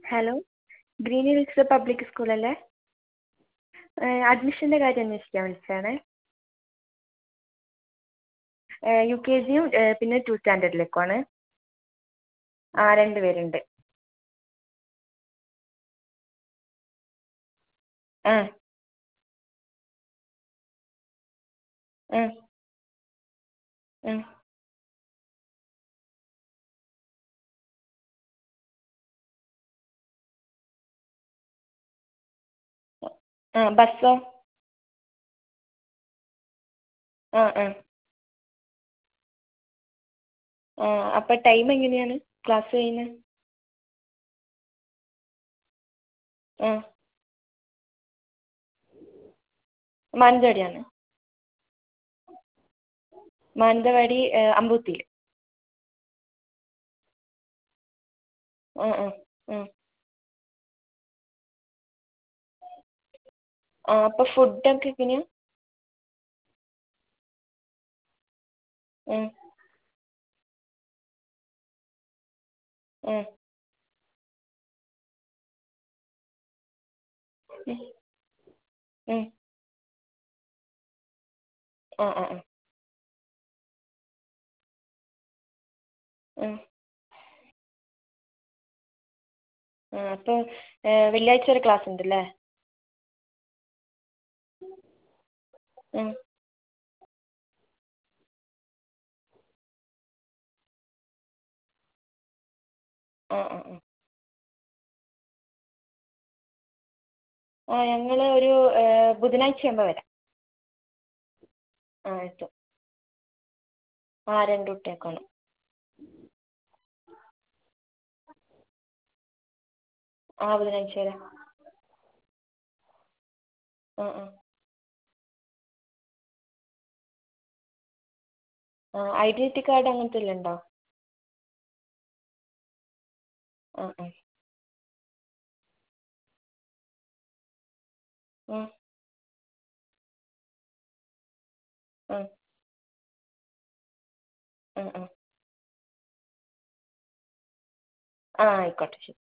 Hello Green Hills Public സ്കൂളല്ലേ? അഡ്മിഷൻ്റെ കാര്യം അന്വേഷിക്കാൻ വിളിച്ചതാണേ. UKG-യും പിന്നെ 2 സ്റ്റാൻഡേർഡിലേക്കുമാണ്. ആ 2 പേരുണ്ട്. ആ ആ ആ ആ ബസ്സോ? ആ ആ ആ അപ്പോൾ ടൈം എങ്ങനെയാണ് ക്ലാസ് കഴിയുന്നത്? ആ മാനന്തവാടിയാണ്. മാനന്തവാടി അമ്പുത്തിയിൽ. ആ ആ ആ ആ അപ്പോൾ ഫുഡൊക്കെ എങ്ങനെയാണ്? ആ ആ ആ ആ ആ ആ ആ അപ്പോൾ വെള്ളിയാഴ്ച വരെ ക്ലാസ് ഉണ്ടല്ലേ? ആ ആ ആ ആ ആ ഞങ്ങൾ ഒരു ബുധനാഴ്ച ആകുമ്പോൾ വരാം. ആ എത്തും. ആ 2 കുട്ടികൾക്കാണ്. ആ ബുധനാഴ്ച വരാം. ആ ആ ആ ഐഡൻറ്റിറ്റി കാർഡ് അങ്ങനത്തെ എല്ലാം ഉണ്ടോ? ആ ആ ആ ആ ആ ആ ആ ആയിക്കോട്ടെ ശരി.